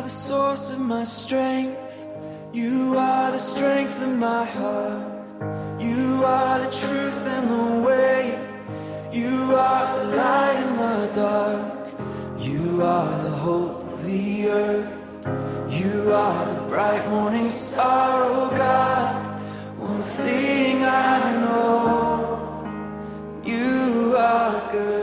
are the source of my strength. You are the strength of my heart. You are the truth and the way. You are the light in the dark. You are the hope of the earth. You are the bright morning star, oh God. One thing I know, you are good.